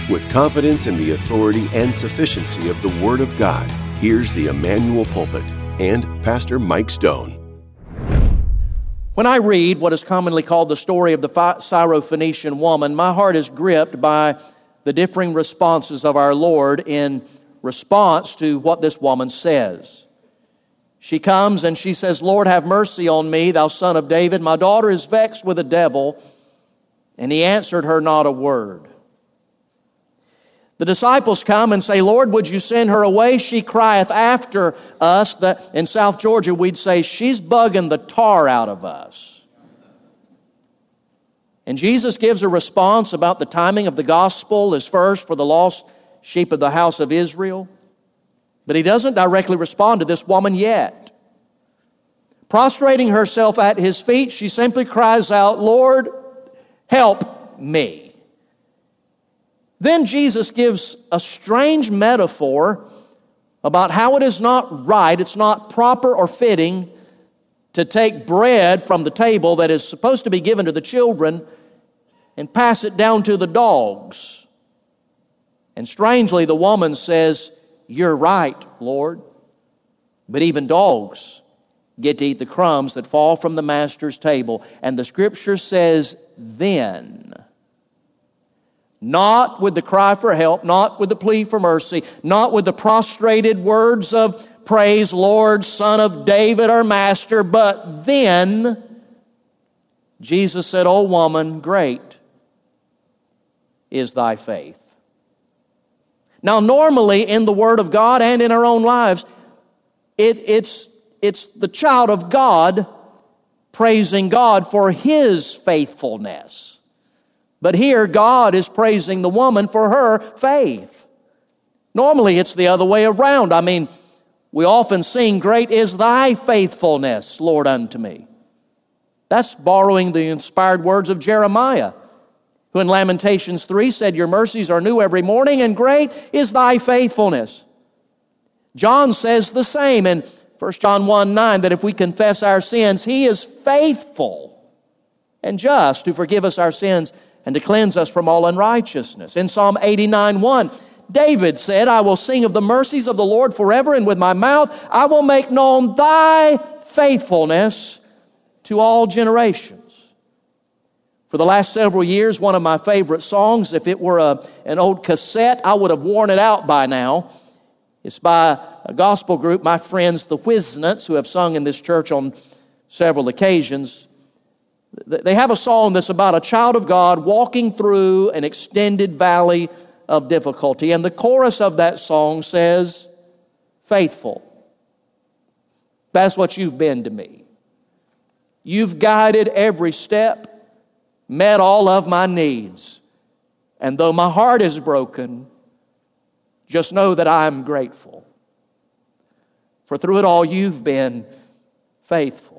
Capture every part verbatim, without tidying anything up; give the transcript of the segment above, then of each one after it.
With confidence in the authority and sufficiency of the Word of God, here's the Emmanuel Pulpit and Pastor Mike Stone. When I read what is commonly called the story of the Syrophoenician woman, my heart is gripped by the differing responses of our Lord in response to what this woman says. She comes and she says, "Lord, have mercy on me, thou son of David. My daughter is vexed with a devil." And he answered her not a word. The disciples come and say, "Lord, would you send her away? She crieth after us." That in South Georgia, we'd say, "She's bugging the tar out of us." And Jesus gives a response about the timing of the gospel is first for the lost sheep of the house of Israel. But he doesn't directly respond to this woman yet. Prostrating herself at his feet, she simply cries out, "Lord, help me." Then Jesus gives a strange metaphor about how it is not right, it's not proper or fitting to take bread from the table that is supposed to be given to the children and pass it down to the dogs. And strangely, the woman says, "You're right, Lord, but even dogs get to eat the crumbs that fall from the master's table." And the scripture says, then, not with the cry for help, not with the plea for mercy, not with the prostrated words of praise, "Lord, Son of David, our Master," but then Jesus said, "O woman, great is thy faith." Now, normally in the Word of God and in our own lives, it, it's, it's the child of God praising God for His faithfulness. But here, God is praising the woman for her faith. Normally, it's the other way around. I mean, we often sing, "Great is thy faithfulness, Lord, unto me." That's borrowing the inspired words of Jeremiah, who in Lamentations three said, "Your mercies are new every morning, and great is thy faithfulness." John says the same in First John one nine, that if we confess our sins, He is faithful and just to forgive us our sins and to cleanse us from all unrighteousness. In Psalm eighty-nine one, David said, "I will sing of the mercies of the Lord forever, and with my mouth I will make known thy faithfulness to all generations." For the last several years, one of my favorite songs, if it were a, an old cassette, I would have worn it out by now. It's by a gospel group, my friends, the Whiznets, who have sung in this church on several occasions. They have a song that's about a child of God walking through an extended valley of difficulty. And the chorus of that song says, "Faithful. That's what you've been to me. You've guided every step, met all of my needs. And though my heart is broken, just know that I am grateful. For through it all, you've been faithful."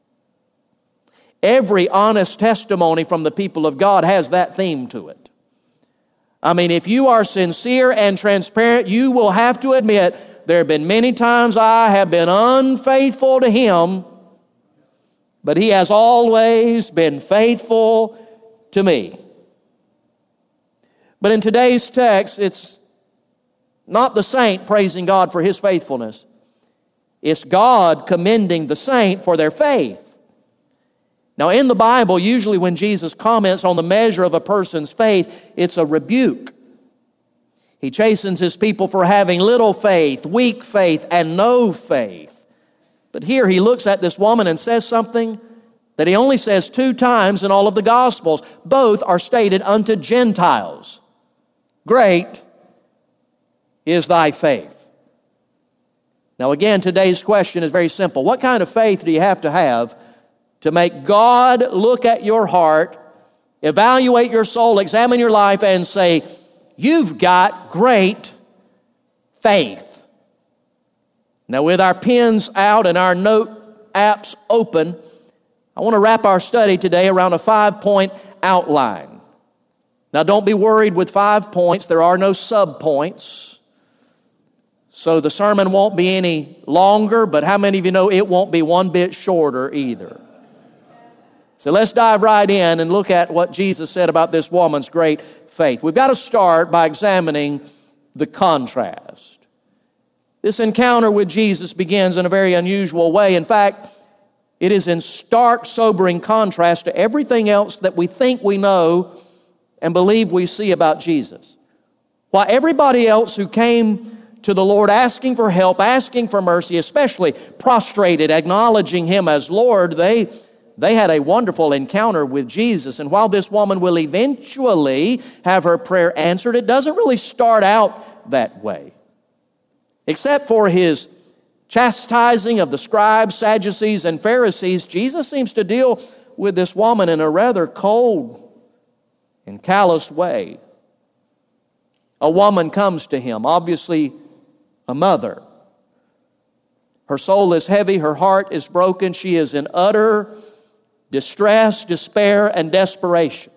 Every honest testimony from the people of God has that theme to it. I mean, if you are sincere and transparent, you will have to admit, there have been many times I have been unfaithful to Him, but He has always been faithful to me. But in today's text, it's not the saint praising God for his faithfulness. It's God commending the saint for their faith. Now, in the Bible, usually when Jesus comments on the measure of a person's faith, it's a rebuke. He chastens His people for having little faith, weak faith, and no faith. But here He looks at this woman and says something that He only says two times in all of the Gospels. Both are stated unto Gentiles. Great is thy faith. Now again, today's question is very simple. What kind of faith do you have to have to make God look at your heart, evaluate your soul, examine your life, and say, you've got great faith? Now, with our pens out and our note apps open, I want to wrap our study today around a five-point outline. Now, don't be worried with five points. There are no sub-points. So the sermon won't be any longer, but how many of you know it won't be one bit shorter either? So let's dive right in and look at what Jesus said about this woman's great faith. We've got to start by examining the contrast. This encounter with Jesus begins in a very unusual way. In fact, it is in stark, sobering contrast to everything else that we think we know and believe we see about Jesus. While everybody else who came to the Lord asking for help, asking for mercy, especially prostrated, acknowledging Him as Lord, they, they had a wonderful encounter with Jesus. And while this woman will eventually have her prayer answered, it doesn't really start out that way. Except for His chastising of the scribes, Sadducees, and Pharisees, Jesus seems to deal with this woman in a rather cold and callous way. A woman comes to Him, obviously a mother. Her soul is heavy, her heart is broken, she is in utter distress, despair, and desperation.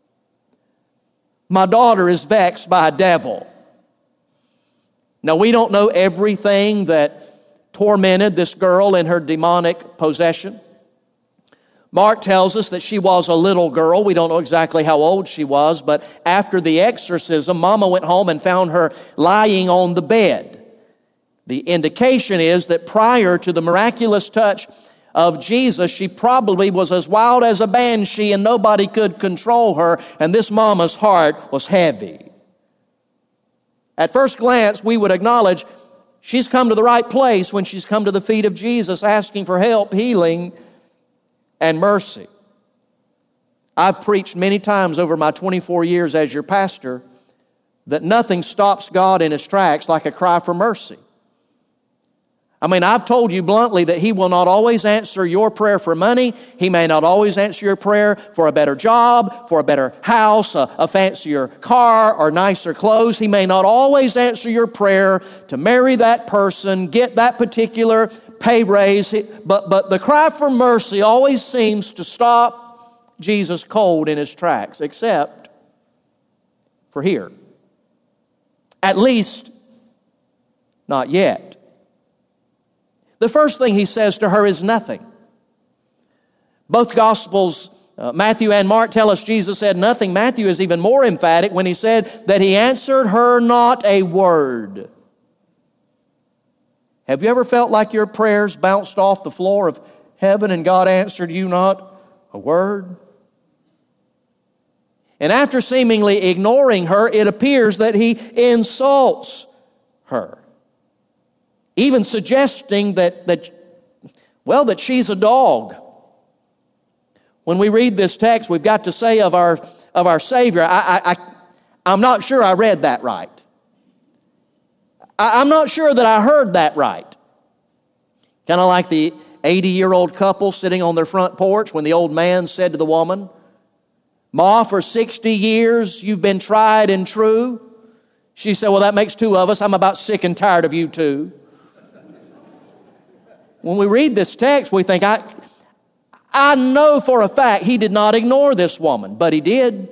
My daughter is vexed by a devil. Now, we don't know everything that tormented this girl in her demonic possession. Mark tells us that she was a little girl. We don't know exactly how old she was, but after the exorcism, Mama went home and found her lying on the bed. The indication is that prior to the miraculous touch of Jesus, she probably was as wild as a banshee and nobody could control her, and this mama's heart was heavy. At first glance, we would acknowledge she's come to the right place when she's come to the feet of Jesus asking for help, healing, and mercy. I've preached many times over my twenty-four years as your pastor that nothing stops God in His tracks like a cry for mercy. I mean, I've told you bluntly that He will not always answer your prayer for money. He may not always answer your prayer for a better job, for a better house, a, a fancier car, or nicer clothes. He may not always answer your prayer to marry that person, get that particular pay raise. But, but the cry for mercy always seems to stop Jesus cold in His tracks, except for here. At least, not yet. The first thing He says to her is nothing. Both Gospels, uh, Matthew and Mark, tell us Jesus said nothing. Matthew is even more emphatic when he said that He answered her not a word. Have you ever felt like your prayers bounced off the floor of heaven and God answered you not a word? And after seemingly ignoring her, it appears that He insults her. Even suggesting that, that, well, that she's a dog. When we read this text, we've got to say of our, of our Savior, I, I, I, I'm not sure I read that right. I, I'm not sure that I heard that right. Kind of like the eighty-year-old couple sitting on their front porch when the old man said to the woman, "Ma, for sixty years you've been tried and true." She said, "Well, that makes two of us. I'm about sick and tired of you too." When we read this text, we think, I, I know for a fact He did not ignore this woman, but He did.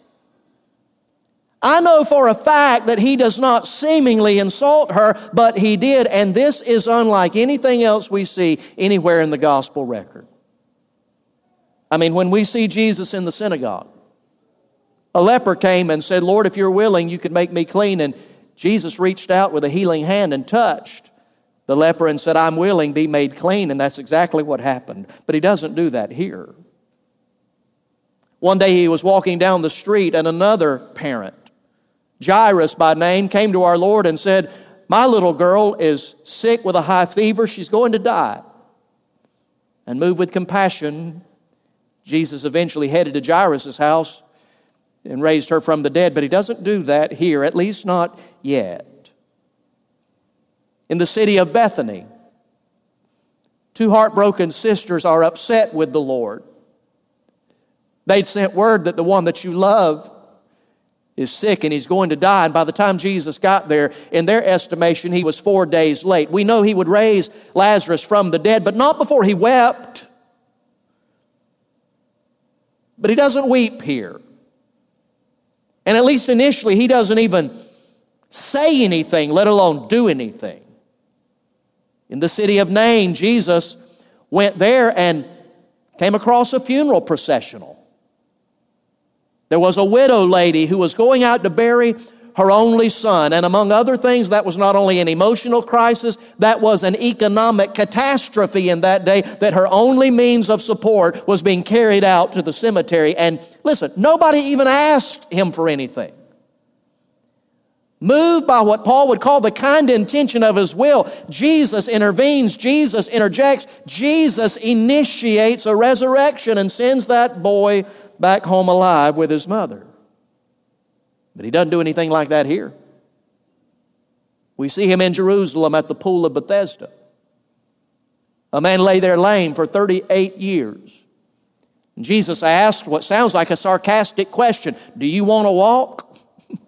I know for a fact that He does not seemingly insult her, but He did. And this is unlike anything else we see anywhere in the gospel record. I mean, when we see Jesus in the synagogue, a leper came and said, "Lord, if you're willing, you could make me clean." And Jesus reached out with a healing hand and touched the leper and said, "I'm willing, be made clean." And that's exactly what happened. But He doesn't do that here. One day He was walking down the street and another parent, Jairus by name, came to our Lord and said, "My little girl is sick with a high fever. She's going to die." And moved with compassion, Jesus eventually headed to Jairus' house and raised her from the dead. But He doesn't do that here, at least not yet. In the city of Bethany, two heartbroken sisters are upset with the Lord. They'd sent word that the one that you love is sick and he's going to die. And by the time Jesus got there, in their estimation, he was four days late. We know He would raise Lazarus from the dead, but not before He wept. But He doesn't weep here. And at least initially, He doesn't even say anything, let alone do anything. In the city of Nain, Jesus went there and came across a funeral processional. There was a widow lady who was going out to bury her only son. And among other things, that was not only an emotional crisis, that was an economic catastrophe in that day, that her only means of support was being carried out to the cemetery. And listen, nobody even asked him for anything. Moved by what Paul would call the kind intention of his will, Jesus intervenes, Jesus interjects, Jesus initiates a resurrection and sends that boy back home alive with his mother. But he doesn't do anything like that here. We see him in Jerusalem at the pool of Bethesda. A man lay there lame for thirty-eight years. And Jesus asked what sounds like a sarcastic question, "Do you want to walk?"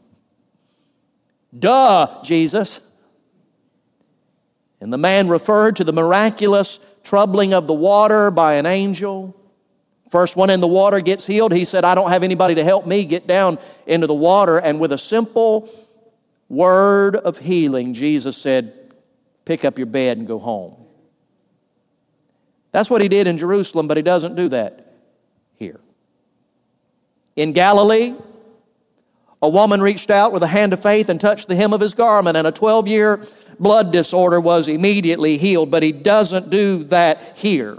Duh, Jesus. And the man referred to the miraculous troubling of the water by an angel. First one in the water gets healed. He said, "I don't have anybody to help me get down into the water." And with a simple word of healing, Jesus said, "Pick up your bed and go home." That's what he did in Jerusalem, but he doesn't do that here. In Galilee, a woman reached out with a hand of faith and touched the hem of his garment, and a twelve-year blood disorder was immediately healed, but he doesn't do that here.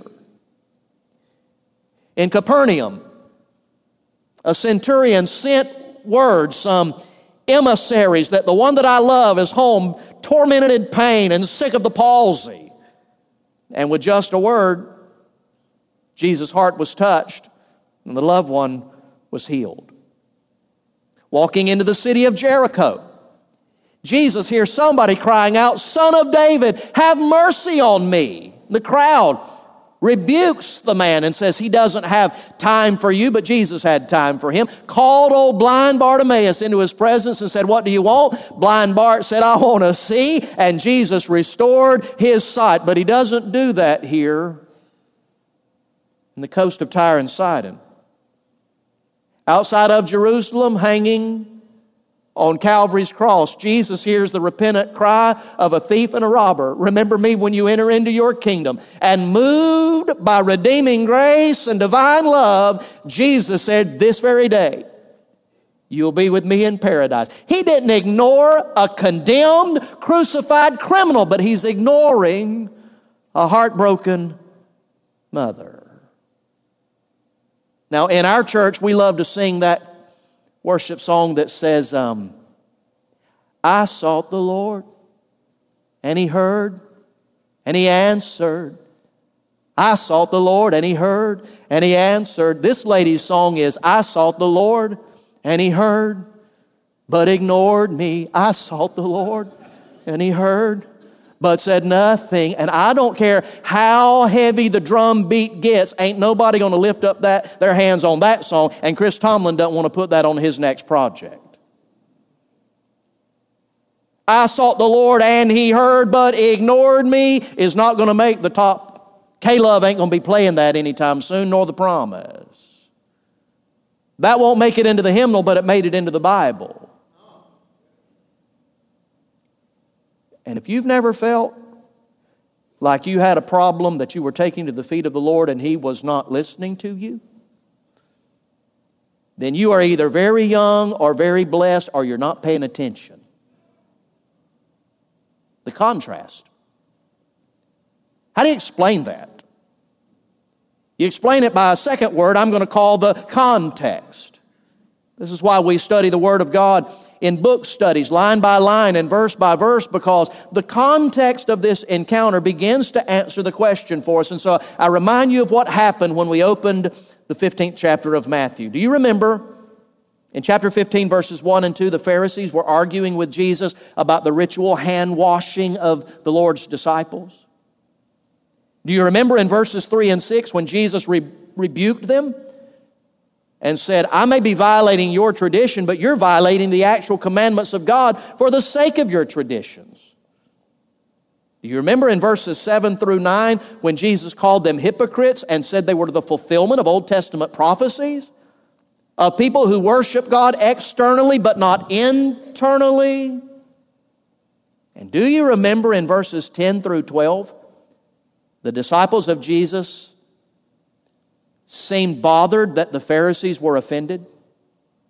In Capernaum, a centurion sent word, some emissaries, that the one that I love is home, tormented in pain and sick of the palsy. And with just a word, Jesus' heart was touched, and the loved one was healed. Walking into the city of Jericho, Jesus hears somebody crying out, "Son of David, have mercy on me." The crowd rebukes the man and says he doesn't have time for you, but Jesus had time for him. Called old blind Bartimaeus into his presence and said, "What do you want?" Blind Bart said, "I want to see," and Jesus restored his sight. But he doesn't do that here in the coast of Tyre and Sidon. Outside of Jerusalem, hanging on Calvary's cross, Jesus hears the repentant cry of a thief and a robber. "Remember me when you enter into your kingdom." And moved by redeeming grace and divine love, Jesus said, "This very day, you'll be with me in paradise." He didn't ignore a condemned, crucified criminal, but he's ignoring a heartbroken mother. Now, in our church, we love to sing that worship song that says, um, "I sought the Lord, and He heard, and He answered. I sought the Lord, and He heard, and He answered." This lady's song is, "I sought the Lord, and He heard, but ignored me. I sought the Lord, and He heard, but said nothing." And I don't care how heavy the drum beat gets, ain't nobody going to lift up that their hands on that song, and Chris Tomlin doesn't want to put that on his next project. "I sought the Lord and He heard but ignored me" is not going to make the top. K-Love ain't going to be playing that anytime soon, nor The Promise. That won't make it into the hymnal, but it made it into the Bible. And if you've never felt like you had a problem that you were taking to the feet of the Lord and He was not listening to you, then you are either very young or very blessed, or you're not paying attention. The contrast. How do you explain that? You explain it by a second word I'm going to call the context. This is why we study the Word of God in book studies, line by line and verse by verse, because the context of this encounter begins to answer the question for us. And so I remind you of what happened when we opened the fifteenth chapter of Matthew. Do you remember in chapter fifteen, verses one and two, the Pharisees were arguing with Jesus about the ritual hand washing of the Lord's disciples? Do you remember in verses three and six when Jesus re- rebuked them and said, "I may be violating your tradition, but you're violating the actual commandments of God for the sake of your traditions"? Do you remember in verses seven through nine when Jesus called them hypocrites and said they were the fulfillment of Old Testament prophecies? Of people who worship God externally but not internally? And do you remember in verses ten through twelve, the disciples of Jesus seemed bothered that the Pharisees were offended?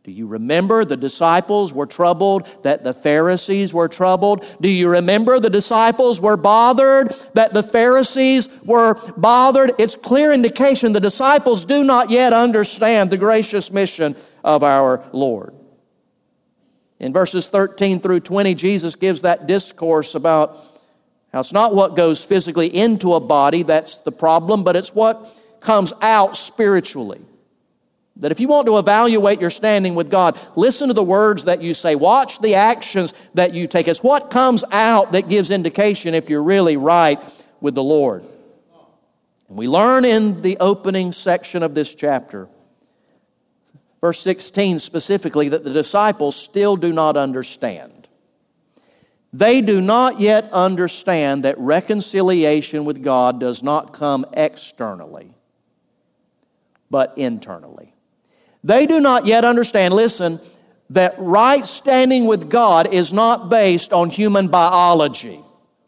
Do you remember the disciples were troubled, that the Pharisees were troubled? Do you remember the disciples were bothered, that the Pharisees were bothered? It's clear indication the disciples do not yet understand the gracious mission of our Lord. In verses thirteen through twenty, Jesus gives that discourse about how it's not what goes physically into a body that's the problem, but it's what comes out spiritually. That if you want to evaluate your standing with God, listen to the words that you say. Watch the actions that you take. It's what comes out that gives indication if you're really right with the Lord. And we learn in the opening section of this chapter, verse sixteen specifically, that the disciples still do not understand. They do not yet understand that reconciliation with God does not come externally, but internally. They do not yet understand, listen, that right standing with God is not based on human biology,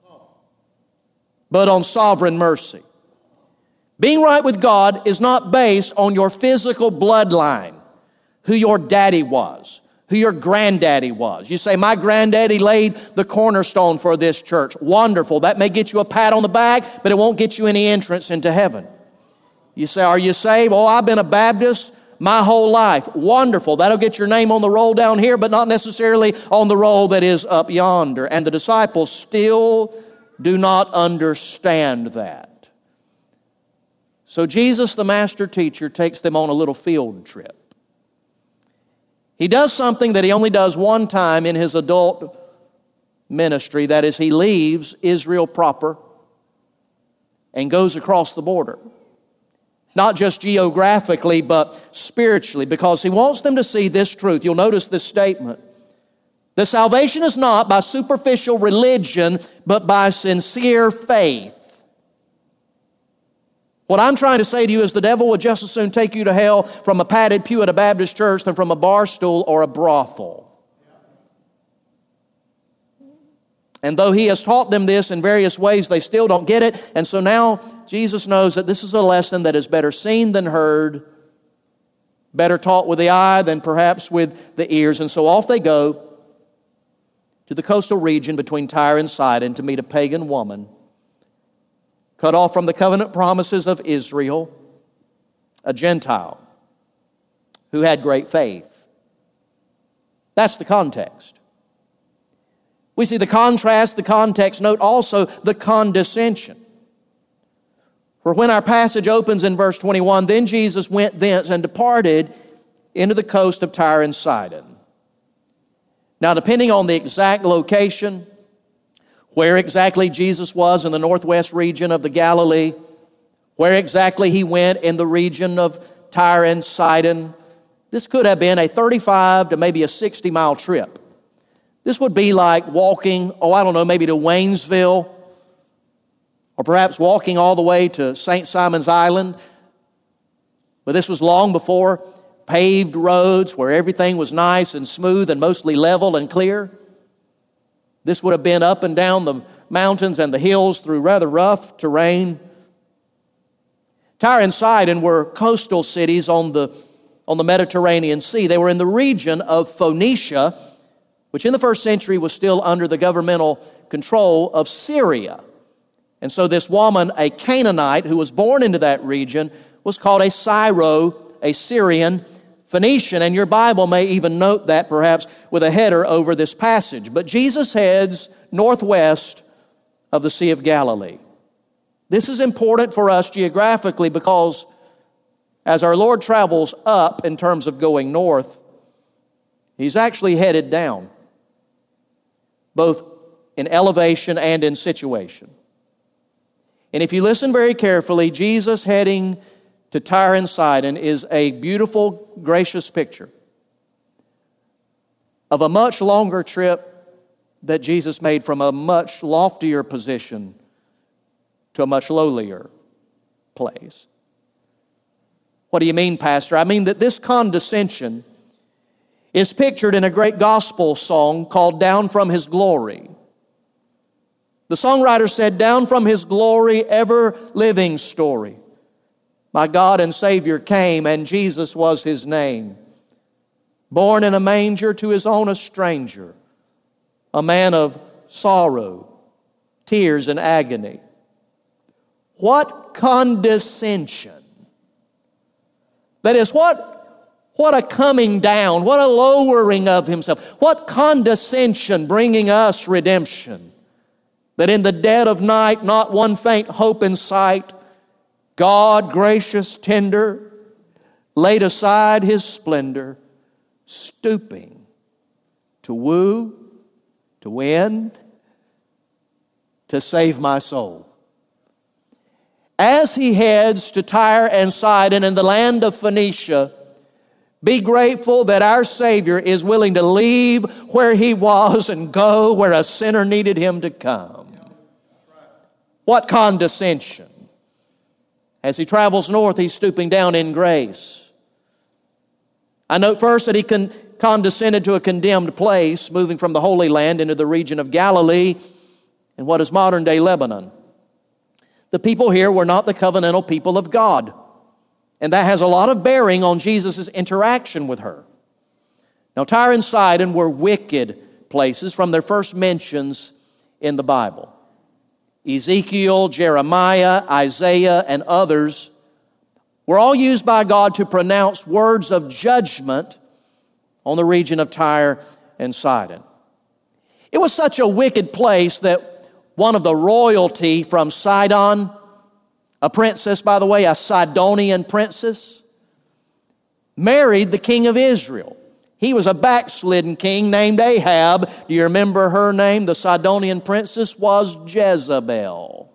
but on sovereign mercy. Being right with God is not based on your physical bloodline, who your daddy was, who your granddaddy was. You say, my granddaddy laid the cornerstone for this church. Wonderful. That may get you a pat on the back, but it won't get you any entrance into heaven. You say, are you saved? Oh, I've been a Baptist my whole life. Wonderful. That'll get your name on the roll down here, but not necessarily on the roll that is up yonder. And the disciples still do not understand that. So Jesus, the master teacher, takes them on a little field trip. He does something that he only does one time in his adult ministry. That is, he leaves Israel proper and goes across the border. Not just geographically, but spiritually, because he wants them to see this truth. You'll notice this statement. The salvation is not by superficial religion, but by sincere faith. What I'm trying to say to you is the devil would just as soon take you to hell from a padded pew at a Baptist church than from a bar stool or a brothel. And though he has taught them this in various ways, they still don't get it. And so now Jesus knows that this is a lesson that is better seen than heard, better taught with the eye than perhaps with the ears. And so off they go to the coastal region between Tyre and Sidon to meet a pagan woman, cut off from the covenant promises of Israel, a Gentile who had great faith. That's the context. We see the contrast, the context. Note also the condescension. For when our passage opens in verse twenty-one, then Jesus went thence and departed into the coast of Tyre and Sidon. Now, depending on the exact location, where exactly Jesus was in the northwest region of the Galilee, where exactly he went in the region of Tyre and Sidon, this could have been a thirty-five to maybe a sixty mile trip. This would be like walking, oh, I don't know, maybe to Waynesville, or perhaps walking all the way to Saint Simon's Island. But this was long before paved roads where everything was nice and smooth and mostly level and clear. This would have been up and down the mountains and the hills through rather rough terrain. Tyre and Sidon were coastal cities on the, on the Mediterranean Sea. They were in the region of Phoenicia, which in the first century was still under the governmental control of Syria. And so this woman, a Canaanite who was born into that region, was called a Syro, a Syrian Phoenician. And your Bible may even note that perhaps with a header over this passage. But Jesus heads northwest of the Sea of Galilee. This is important for us geographically because as our Lord travels up in terms of going north, he's actually headed down, both in elevation and in situation. And if you listen very carefully, Jesus heading to Tyre and Sidon is a beautiful, gracious picture of a much longer trip that Jesus made from a much loftier position to a much lowlier place. What do you mean, Pastor? I mean that this condescension is pictured in a great gospel song called Down from His Glory. The songwriter said, down from His glory, ever-living story, my God and Savior came, and Jesus was His name. born in a manger to his own a stranger, a man of sorrow, tears, and agony. What condescension. That is, what, what a coming down, what a lowering of himself, what condescension bringing us redemption. That in the dead of night, not one faint hope in sight, God, gracious, tender, laid aside his splendor, stooping to woo, to win, to save my soul. As he heads to Tyre and Sidon in the land of Phoenicia, be grateful that our Savior is willing to leave where he was and go where a sinner needed him to come. What condescension. As he travels north, he's stooping down in grace. I note first that he con- condescended to a condemned place, moving from the Holy Land into the region of Galilee in what is modern-day Lebanon. The people here were not the covenantal people of God. And that has a lot of bearing on Jesus' interaction with her. Now, Tyre and Sidon were wicked places from their first mentions in the Bible. Ezekiel, Jeremiah, Isaiah, and others were all used by God to pronounce words of judgment on the region of Tyre and Sidon. It was such a wicked place that one of the royalty from Sidon, a princess, by the way, a Sidonian princess, married the king of Israel. He was a backslidden king named Ahab. Do you remember her name? The Sidonian princess was Jezebel.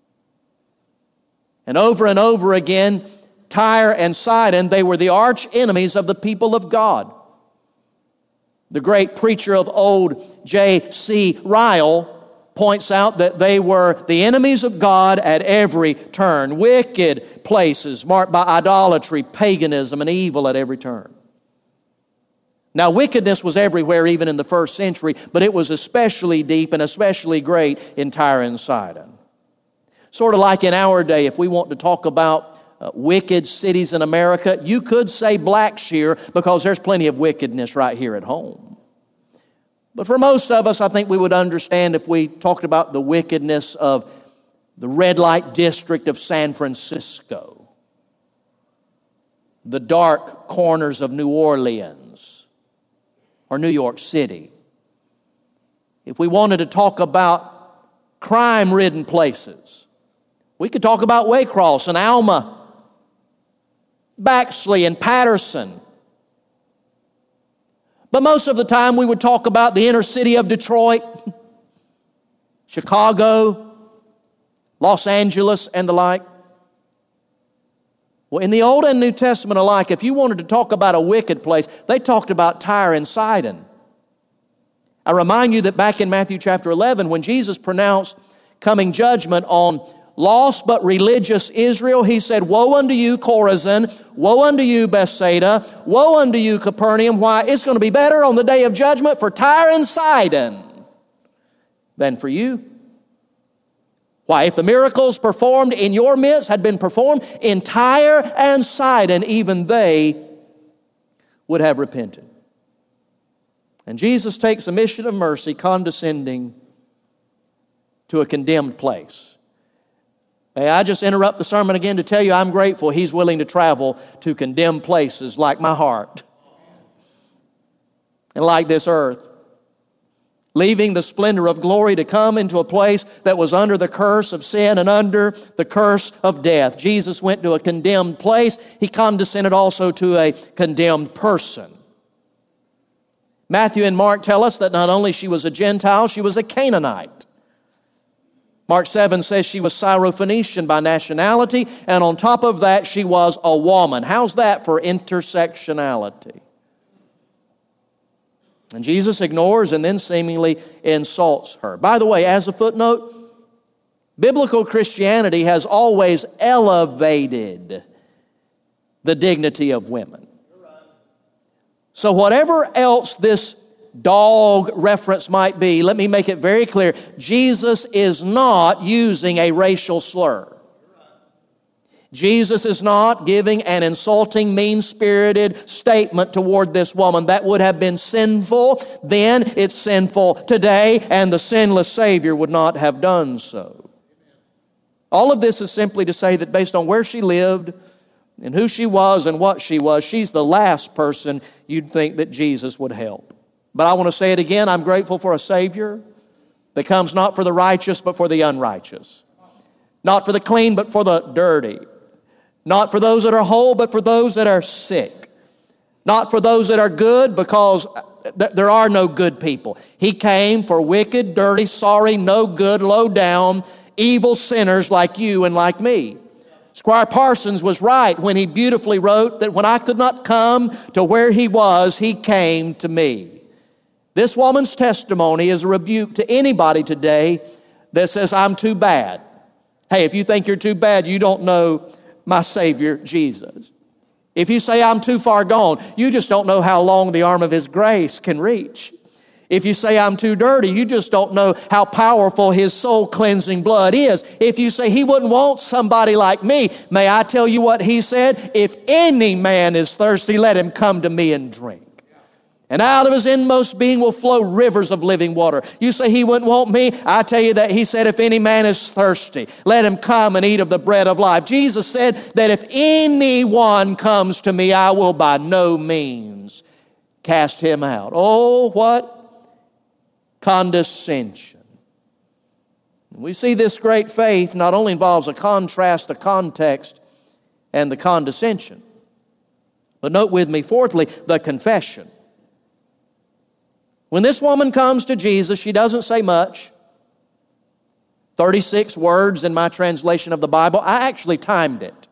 And over and over again, Tyre and Sidon, they were the arch enemies of the people of God. The great preacher of old, J C Ryle, points out that they were the enemies of God at every turn. Wicked places marked by idolatry, paganism, and evil at every turn. Now, wickedness was everywhere, even in the first century, but it was especially deep and especially great in Tyre and Sidon. Sort of like in our day, if we want to talk about uh, wicked cities in America, you could say Blackshear because there's plenty of wickedness right here at home. But for most of us, I think we would understand if we talked about the wickedness of the red light district of San Francisco, the dark corners of New Orleans or New York City. If we wanted to talk about crime-ridden places, we could talk about Waycross and Alma, Baxley and Patterson. But most of the time we would talk about the inner city of Detroit, Chicago, Los Angeles, and the like. Well, in the Old and New Testament alike, if you wanted to talk about a wicked place, they talked about Tyre and Sidon. I remind you that back in Matthew chapter eleven, when Jesus pronounced coming judgment on lost but religious Israel, he said, "Woe unto you, Chorazin! Woe unto you, Bethsaida! Woe unto you, Capernaum! Why, it's going to be better on the day of judgment for Tyre and Sidon than for you. Why, if the miracles performed in your midst had been performed in Tyre and Sidon, even they would have repented." And Jesus takes a mission of mercy, condescending to a condemned place. May I just interrupt the sermon again to tell you I'm grateful He's willing to travel to condemned places like my heart and like this earth, leaving the splendor of glory to come into a place that was under the curse of sin and under the curse of death. Jesus went to a condemned place. He condescended also to a condemned person. Matthew and Mark tell us that not only she was a Gentile, she was a Canaanite. Mark seven says she was Syrophoenician by nationality, and on top of that, she was a woman. How's that for intersectionality? And Jesus ignores and then seemingly insults her. By the way, as a footnote, biblical Christianity has always elevated the dignity of women. So whatever else this dog reference might be, let me make it very clear. Jesus is not using a racial slur. Jesus is not giving an insulting, mean-spirited statement toward this woman. That would have been sinful then, it's sinful today, and the sinless Savior would not have done so. All of this is simply to say that based on where she lived and who she was and what she was, she's the last person you'd think that Jesus would help. But I want to say it again, I'm grateful for a Savior that comes not for the righteous but for the unrighteous. Not for the clean but for the dirty. Not for those that are whole, but for those that are sick. Not for those that are good, because th- there are no good people. He came for wicked, dirty, sorry, no good, low down, evil sinners like you and like me. Squire Parsons was right when he beautifully wrote that when I could not come to where he was, he came to me. This woman's testimony is a rebuke to anybody today that says, I'm too bad. Hey, if you think you're too bad, you don't know my Savior, Jesus. If you say I'm too far gone, you just don't know how long the arm of His grace can reach. If you say I'm too dirty, you just don't know how powerful His soul-cleansing blood is. If you say He wouldn't want somebody like me, may I tell you what He said? If any man is thirsty, let him come to me and drink. And out of his inmost being will flow rivers of living water. You say He wouldn't want me? I tell you that He said, if any man is thirsty, let him come and eat of the bread of life. Jesus said that if anyone comes to me, I will by no means cast him out. Oh, what condescension. We see this great faith not only involves a contrast, the context, and the condescension. But note with me, fourthly, the confession. When this woman comes to Jesus, she doesn't say much. thirty-six words in my translation of the Bible. I actually timed it.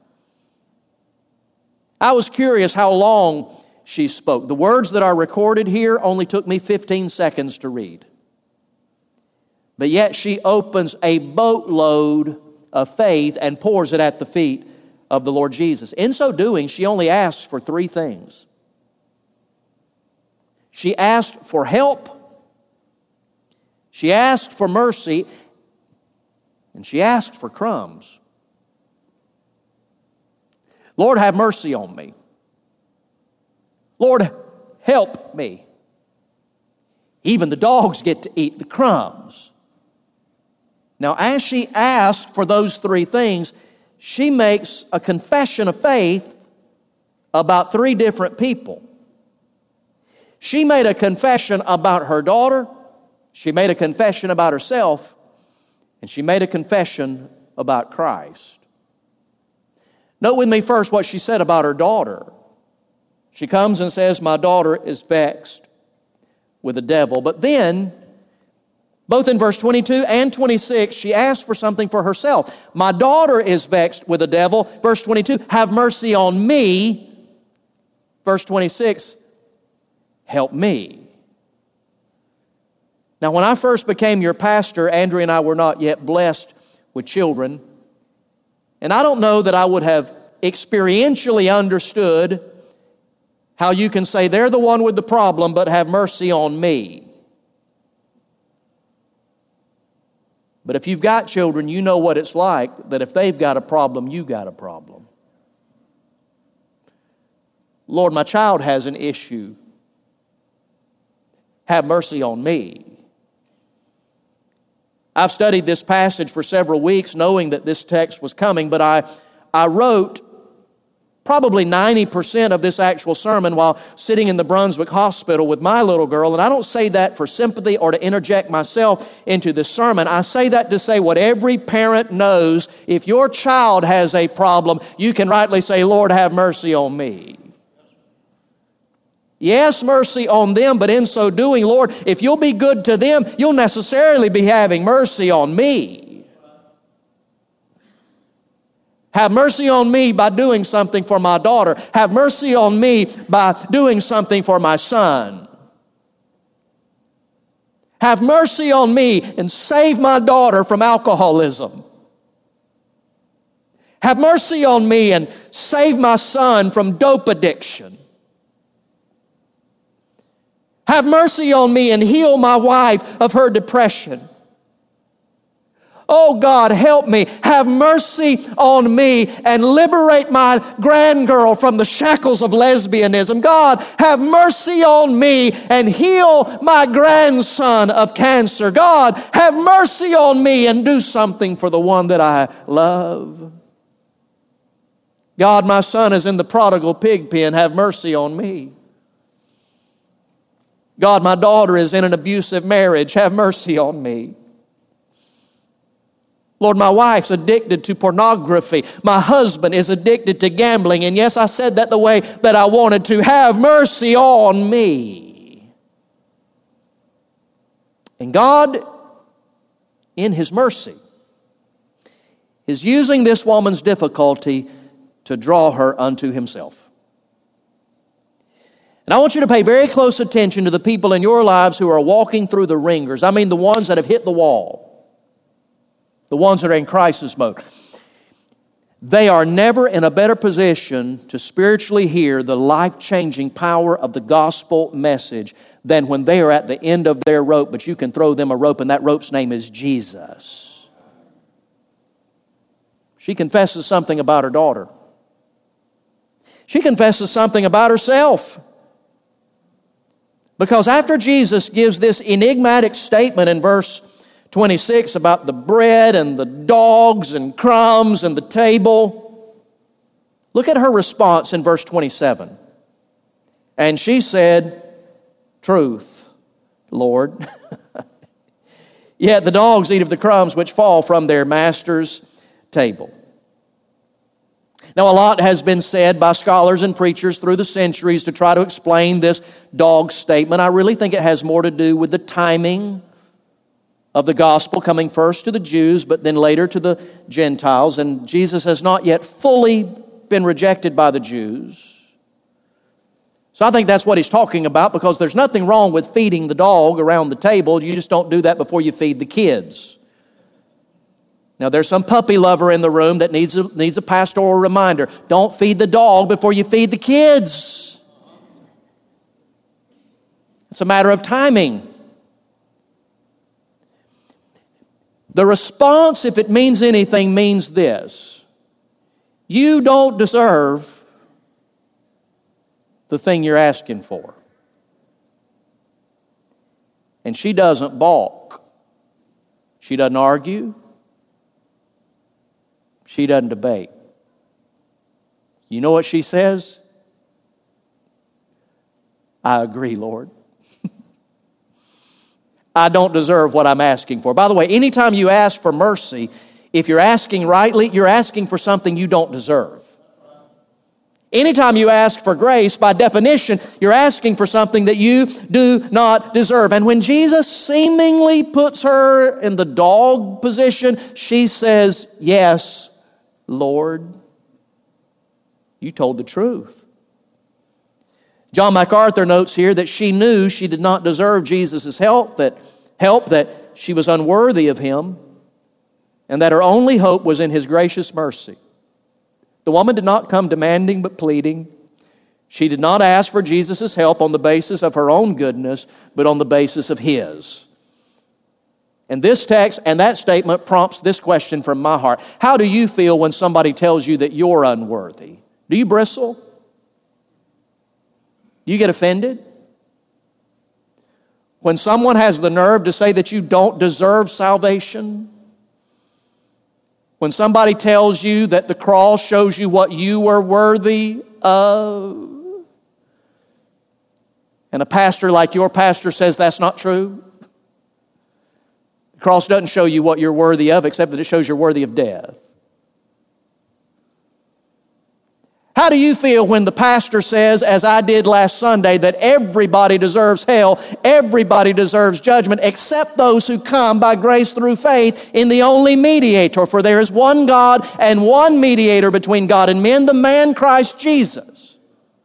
I was curious how long she spoke. The words that are recorded here only took me fifteen seconds to read. But yet she opens a boatload of faith and pours it at the feet of the Lord Jesus. In so doing, she only asks for three things. She asked for help, she asked for mercy, and she asked for crumbs. Lord, have mercy on me. Lord, help me. Even the dogs get to eat the crumbs. Now, as she asks for those three things, she makes a confession of faith about three different people. She made a confession about her daughter, she made a confession about herself, and she made a confession about Christ. Note with me first what she said about her daughter. She comes and says, my daughter is vexed with the devil. But then, both in verse twenty-two and twenty-six, she asked for something for herself. My daughter is vexed with the devil. Verse twenty-two, have mercy on me. Verse twenty-six, help me. Now, when I first became your pastor, Andrea and I were not yet blessed with children. And I don't know that I would have experientially understood how you can say they're the one with the problem, but have mercy on me. But if you've got children, you know what it's like, that if they've got a problem, you got a problem. Lord, my child has an issue. Have mercy on me. I've studied this passage for several weeks knowing that this text was coming, but I, I wrote probably ninety percent of this actual sermon while sitting in the Brunswick Hospital with my little girl, and I don't say that for sympathy or to interject myself into this sermon. I say that to say what every parent knows. If your child has a problem, you can rightly say, Lord, have mercy on me. Yes, mercy on them, but in so doing, Lord, if you'll be good to them, you'll necessarily be having mercy on me. Have mercy on me by doing something for my daughter. Have mercy on me by doing something for my son. Have mercy on me and save my daughter from alcoholism. Have mercy on me and save my son from dope addiction. Have mercy on me and heal my wife of her depression. Oh God, help me. Have mercy on me and liberate my grandgirl from the shackles of lesbianism. God, have mercy on me and heal my grandson of cancer. God, have mercy on me and do something for the one that I love. God, my son is in the prodigal pig pen. Have mercy on me. God, my daughter is in an abusive marriage. Have mercy on me. Lord, my wife's addicted to pornography. My husband is addicted to gambling. And yes, I said that the way that I wanted to. Have mercy on me. And God, in His mercy, is using this woman's difficulty to draw her unto Himself. And I want you to pay very close attention to the people in your lives who are walking through the ringers. I mean the ones that have hit the wall. The ones that are in crisis mode. They are never in a better position to spiritually hear the life-changing power of the gospel message than when they are at the end of their rope, but you can throw them a rope, and that rope's name is Jesus. She confesses something about her daughter. She confesses something about herself. Because after Jesus gives this enigmatic statement in verse twenty-six about the bread and the dogs and crumbs and the table, look at her response in verse twenty-seven. And she said, "Truth, Lord. Yet the dogs eat of the crumbs which fall from their master's table." Now, a lot has been said by scholars and preachers through the centuries to try to explain this dog statement. I really think it has more to do with the timing of the gospel coming first to the Jews, but then later to the Gentiles. And Jesus has not yet fully been rejected by the Jews. So I think that's what he's talking about, because there's nothing wrong with feeding the dog around the table. You just don't do that before you feed the kids. Now, there's some puppy lover in the room that needs a, needs a pastoral reminder. Don't feed the dog before you feed the kids. It's a matter of timing. The response, if it means anything, means this: you don't deserve the thing you're asking for. And she doesn't balk. She doesn't argue. She doesn't debate. You know what she says? I agree, Lord. I don't deserve what I'm asking for. By the way, anytime you ask for mercy, if you're asking rightly, you're asking for something you don't deserve. Anytime you ask for grace, by definition, you're asking for something that you do not deserve. And when Jesus seemingly puts her in the dog position, she says, yes, Lord, you told the truth. John MacArthur notes here that she knew she did not deserve Jesus' help, that help, that she was unworthy of Him, and that her only hope was in His gracious mercy. The woman did not come demanding but pleading. She did not ask for Jesus' help on the basis of her own goodness, but on the basis of His. And this text and that statement prompts this question from my heart. How do you feel when somebody tells you that you're unworthy? Do you bristle? Do you get offended? When someone has the nerve to say that you don't deserve salvation? When somebody tells you that the cross shows you what you were worthy of? And a pastor like your pastor says that's not true? The cross doesn't show you what you're worthy of, except that it shows you're worthy of death. How do you feel when the pastor says, as I did last Sunday, that everybody deserves hell, everybody deserves judgment, except those who come by grace through faith in the only mediator? For there is one God and one mediator between God and men, the man Christ Jesus.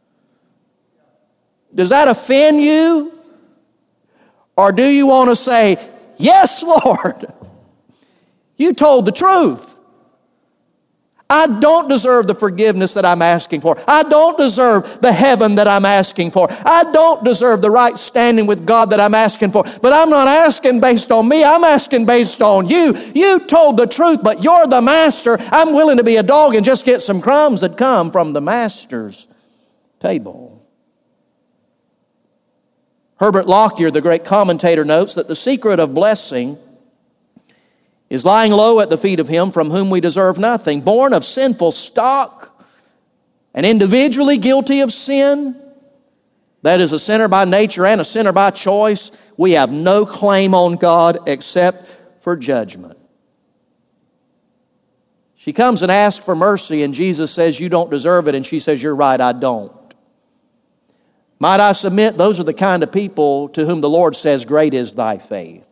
Does that offend you? Or do you want to say, yes, Lord, you told the truth. I don't deserve the forgiveness that I'm asking for. I don't deserve the heaven that I'm asking for. I don't deserve the right standing with God that I'm asking for. But I'm not asking based on me. I'm asking based on you. You told the truth, but you're the master. I'm willing to be a dog and just get some crumbs that come from the master's table. Herbert Lockyer, the great commentator, notes that the secret of blessing is lying low at the feet of Him from whom we deserve nothing, born of sinful stock and individually guilty of sin. That is, a sinner by nature and a sinner by choice. We have no claim on God except for judgment. She comes and asks for mercy, and Jesus says, you don't deserve it. And she says, you're right, I don't. Might I submit, those are the kind of people to whom the Lord says, great is thy faith.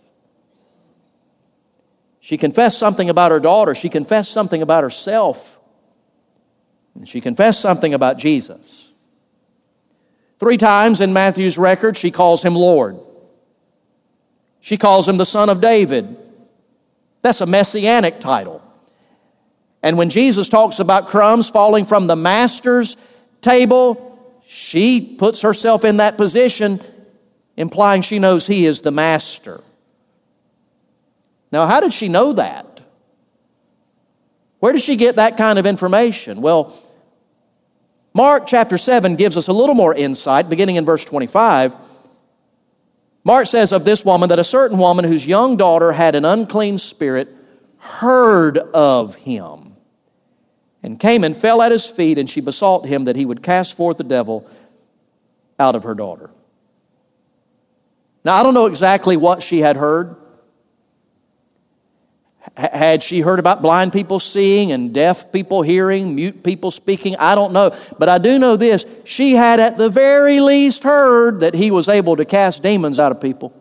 She confessed something about her daughter. She confessed something about herself. And she confessed something about Jesus. Three times in Matthew's record, she calls Him Lord. She calls Him the Son of David. That's a messianic title. And when Jesus talks about crumbs falling from the master's table, she puts herself in that position, implying she knows He is the master. Now, how did she know that? Where did she get that kind of information? Well, Mark chapter seven gives us a little more insight, beginning in verse twenty-five. Mark says of this woman that a certain woman whose young daughter had an unclean spirit heard of Him and came and fell at His feet, and she besought Him that He would cast forth the devil out of her daughter. Now, I don't know exactly what she had heard. Had she heard about blind people seeing and deaf people hearing, mute people speaking? I don't know. But I do know this. She had at the very least heard that He was able to cast demons out of people.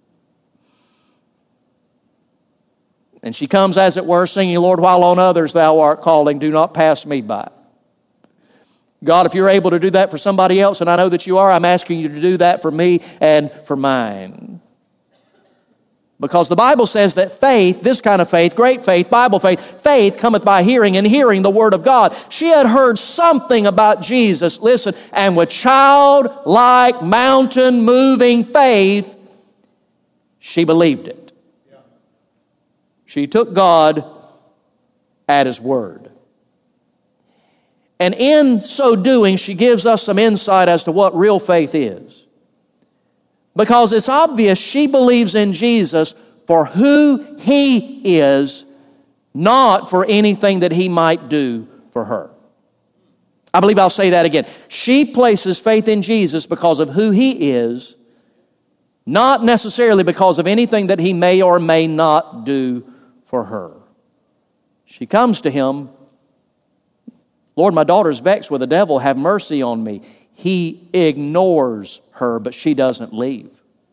And she comes, as it were, singing, Lord, while on others Thou art calling, do not pass me by. God, if You're able to do that for somebody else, and I know that You are, I'm asking You to do that for me and for mine. Because the Bible says that faith, this kind of faith, great faith, Bible faith, faith cometh by hearing, and hearing the Word of God. She had heard something about Jesus, listen, and with childlike, mountain-moving faith, she believed it. She took God at His word. And in so doing, she gives us some insight as to what real faith is. Because it's obvious she believes in Jesus for who He is, not for anything that He might do for her. I believe I'll say that again. She places faith in Jesus because of who He is, not necessarily because of anything that He may or may not do for her. She comes to Him, Lord, my daughter's vexed with the devil, have mercy on me. He ignores her, but she doesn't leave.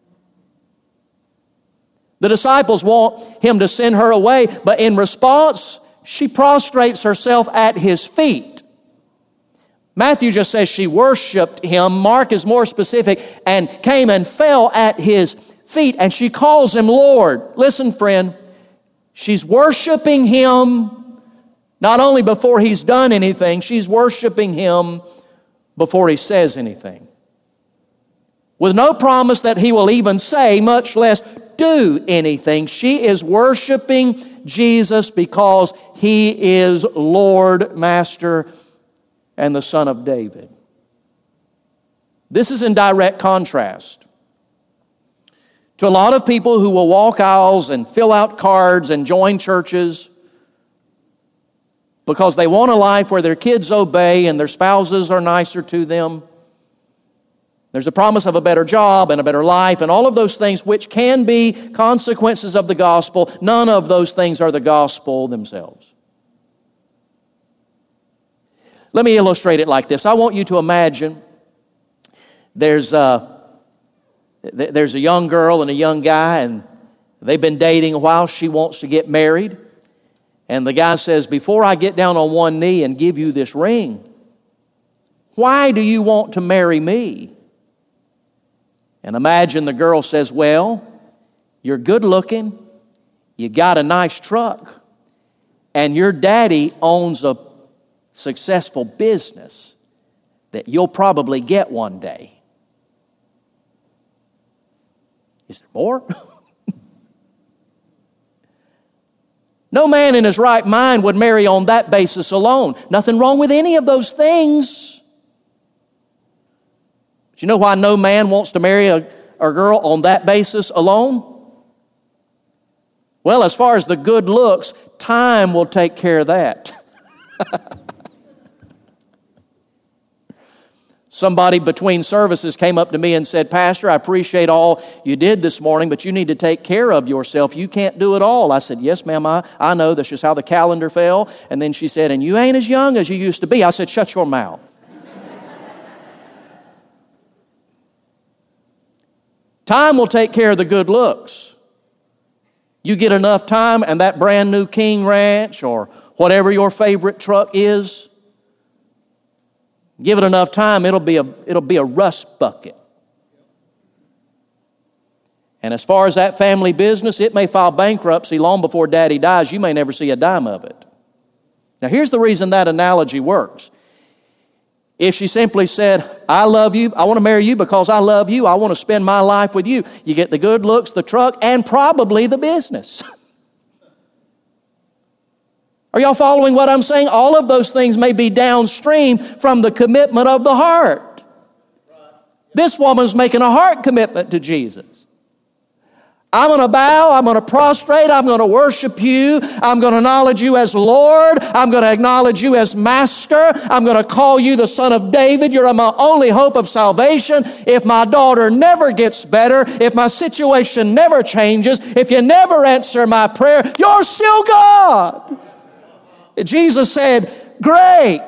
The disciples want Him to send her away, but in response, she prostrates herself at His feet. Matthew just says she worshiped Him. Mark is more specific, and came and fell at His feet, and she calls Him Lord. Listen, friend, she's worshiping Him not only before He's done anything, she's worshiping Him before He says anything. With no promise that He will even say, much less do anything. She is worshiping Jesus because He is Lord, Master, and the Son of David. This is in direct contrast to a lot of people who will walk aisles and fill out cards and join churches because they want a life where their kids obey and their spouses are nicer to them. There's a promise of a better job and a better life and all of those things which can be consequences of the gospel. None of those things are the gospel themselves. Let me illustrate it like this. I want you to imagine there's a, there's a young girl and a young guy, and they've been dating a while. She wants to get married. And the guy says, before I get down on one knee and give you this ring, why do you want to marry me? And imagine the girl says, well, you're good looking, you got a nice truck, and your daddy owns a successful business that you'll probably get one day. Is there more? No man in his right mind would marry on that basis alone. Nothing wrong with any of those things. But you know why no man wants to marry a, a girl on that basis alone? Well, as far as the good looks, time will take care of that. Somebody between services came up to me and said, Pastor, I appreciate all you did this morning, but you need to take care of yourself. You can't do it all. I said, yes, ma'am, I, I know. That's just how the calendar fell. And then she said, and you ain't as young as you used to be. I said, shut your mouth. Time will take care of the good looks. You get enough time and that brand new King Ranch or whatever your favorite truck is, give it enough time, it'll be a, it'll be a rust bucket. And as far as that family business, it may file bankruptcy long before Daddy dies. You may never see a dime of it. Now here's the reason that analogy works. If she simply said, I love you, I want to marry you because I love you, I want to spend my life with you, you get the good looks, the truck, and probably the business. Are y'all following what I'm saying? All of those things may be downstream from the commitment of the heart. This woman's making a heart commitment to Jesus. I'm going to bow, I'm going to prostrate, I'm going to worship you, I'm going to acknowledge you as Lord, I'm going to acknowledge you as Master, I'm going to call you the Son of David, you're my only hope of salvation. If my daughter never gets better, if my situation never changes, if you never answer my prayer, you're still God. Jesus said, great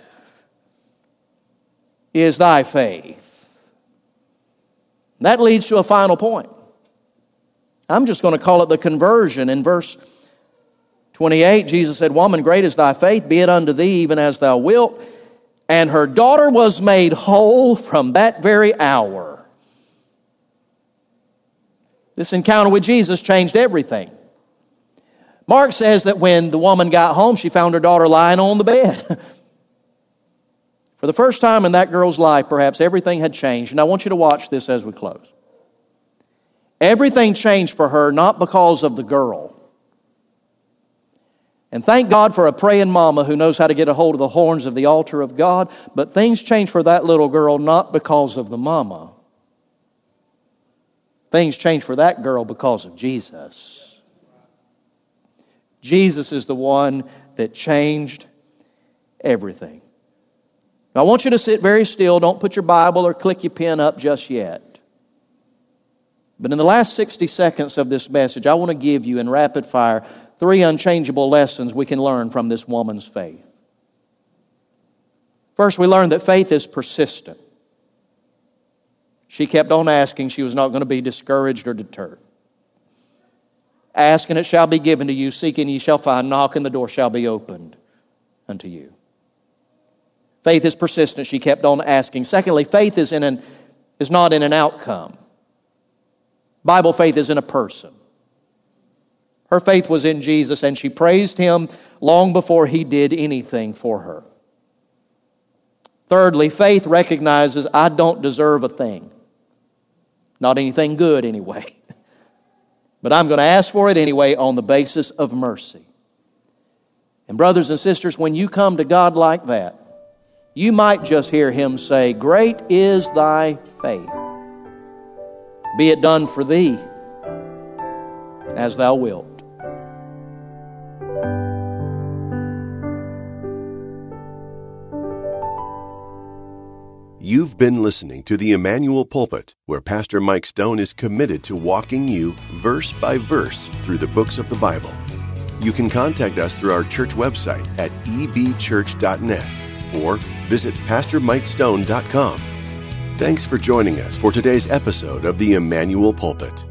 is thy faith. That leads to a final point. I'm just going to call it the conversion. In verse twenty-eight, Jesus said, woman, great is thy faith, be it unto thee even as thou wilt. And her daughter was made whole from that very hour. This encounter with Jesus changed everything. Mark says that when the woman got home, she found her daughter lying on the bed. For the first time in that girl's life, perhaps everything had changed. And I want you to watch this as we close. Everything changed for her, not because of the girl. And thank God for a praying mama who knows how to get a hold of the horns of the altar of God. But things changed for that little girl not because of the mama. Things changed for that girl because of Jesus. Jesus is the one that changed everything. Now, I want you to sit very still. Don't put your Bible or click your pen up just yet. But in the last sixty seconds of this message, I want to give you in rapid fire three unchangeable lessons we can learn from this woman's faith. First, we learn that faith is persistent. She kept on asking. She was not going to be discouraged or deterred. Ask and it shall be given to you. Seek and ye shall find. Knock and the door shall be opened unto you. Faith is persistent. She kept on asking. Secondly, faith is in an is not in an outcome. Bible faith is in a person. Her faith was in Jesus, and she praised Him long before He did anything for her. Thirdly, faith recognizes I don't deserve a thing. Not anything good anyway. But I'm going to ask for it anyway on the basis of mercy. And brothers and sisters, when you come to God like that, you might just hear Him say, great is thy faith. Be it done for thee as thou wilt. You've been listening to the Emmanuel Pulpit, where Pastor Mike Stone is committed to walking you verse by verse through the books of the Bible. You can contact us through our church website at e b church dot net or visit pastor mike stone dot com. Thanks for joining us for today's episode of the Emmanuel Pulpit.